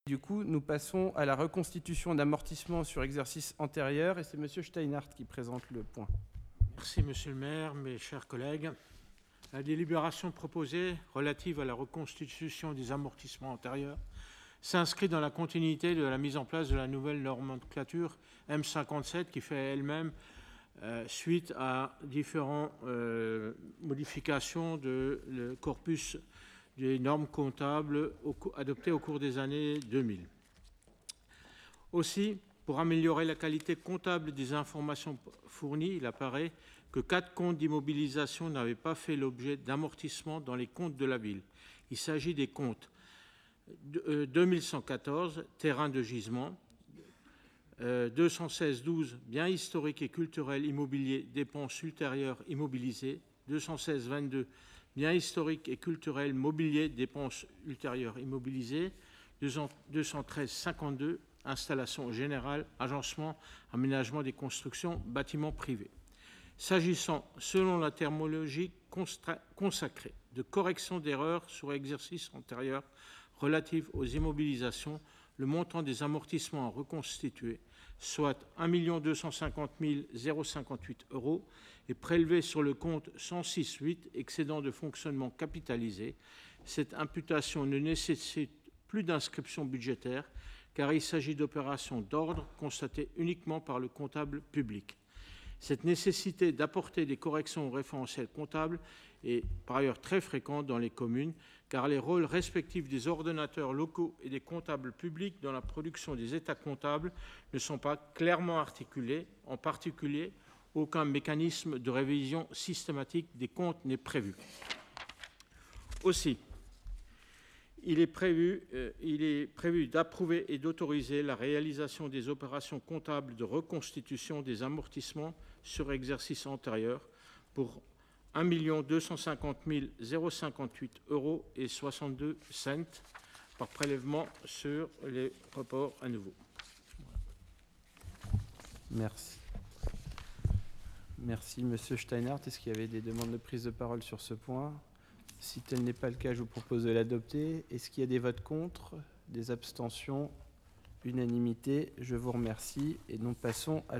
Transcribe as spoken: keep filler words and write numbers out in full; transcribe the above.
Du coup, nous passons à la reconstitution d'amortissement sur exercice antérieur, et c'est M. Steinhardt qui présente le point. Merci, Monsieur le maire, mes chers collègues. La délibération proposée relative à la reconstitution des amortissements antérieurs s'inscrit dans la continuité de la mise en place de la nouvelle nomenclature M cinquante-sept qui fait elle-même euh, suite à différentes euh, modifications de le corpus des normes comptables au, adoptées au cours des années deux mille. Aussi, pour améliorer la qualité comptable des informations fournies, il apparaît que quatre comptes d'immobilisation n'avaient pas fait l'objet d'amortissement dans les comptes de la ville. Il s'agit des comptes deux mille cent quatorze, terrain de gisement, euh, deux cent seize douze, biens historiques et culturels immobiliers, dépenses ultérieures immobilisées, deux cent seize vingt-deux, biens historiques et culturels mobiliers, dépenses ultérieures immobilisées, deux cent treize cinquante-deux, installation générale, agencement, aménagement des constructions, bâtiments privés. S'agissant, selon la terminologie consacrée, de correction d'erreurs sur exercice antérieur relative aux immobilisations, le montant des amortissements reconstitués, soit un million deux cent cinquante mille cinquante-huit euros, est prélevé sur le compte cent six huit, excédent de fonctionnement capitalisé. Cette imputation ne nécessite plus d'inscription budgétaire, car il s'agit d'opérations d'ordre constatées uniquement par le comptable public. Cette nécessité d'apporter des corrections au référentiel comptable est par ailleurs très fréquente dans les communes, car les rôles respectifs des ordonnateurs locaux et des comptables publics dans la production des états comptables ne sont pas clairement articulés. En particulier, aucun mécanisme de révision systématique des comptes n'est prévu. Aussi, Il est prévu, euh, il est prévu d'approuver et d'autoriser la réalisation des opérations comptables de reconstitution des amortissements sur exercice antérieur pour un million deux cent cinquante mille cinquante-huit euros et soixante-deux cents par prélèvement sur les reports à nouveau. Merci. Merci, Monsieur Steinhardt. Est-ce qu'il y avait des demandes de prise de parole sur ce point ? Si tel n'est pas le cas, je vous propose de l'adopter. Est-ce qu'il y a des votes contre, des abstentions? Unanimité. Je vous remercie et nous passons à la